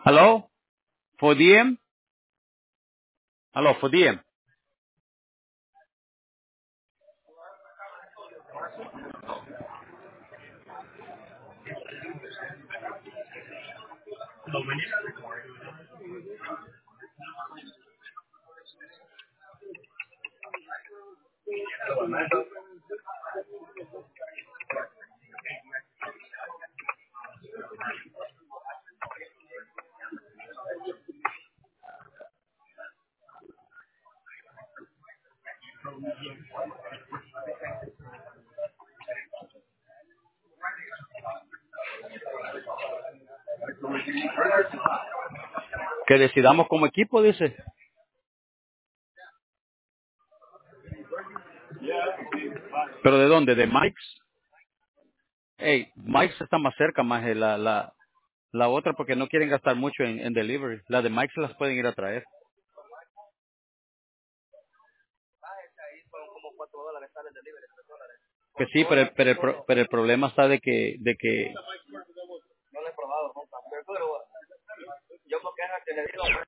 Hello, for DM. Hello, for DM. Que decidamos como equipo, dice. ¿Pero de dónde? ¿De Mike's? Hey, Mike's está más cerca, más la otra porque no quieren gastar mucho en delivery. La de Mike's las pueden ir a traer. Que sí, pero el problema está de que